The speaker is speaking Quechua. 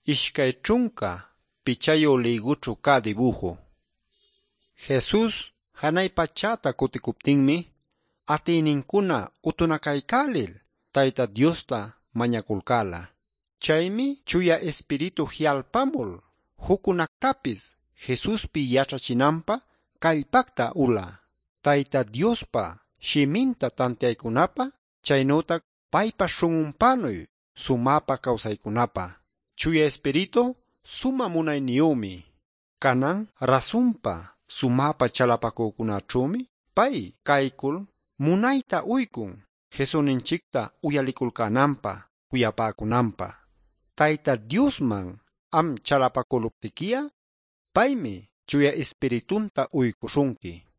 ishkay chunka pichayo liguchu ka dibujo. Jesus hanay pachata kutikuptinmi atininkuna utunakaykalil Tayta Diosta mañakulkala. Chaymi chuya espiritu hialpamul hukunaktapis Jesuspi yachachinampa kallpakta ula. Tayta Diospa shiminta tantiaykunapa chaynotak paypa shungunpanuy sumapa kawsaykunapa. Chuya espiritu suma munayniyumi. Kanan rasunpa sumapa chalapakukunachumi pay kaykul munayta uykun Jesuninchikta uyalikulkanampa kuyapakunampa. Tayta Diosman am chalapakuluptikia paymi chuya espiritunta uykushunki.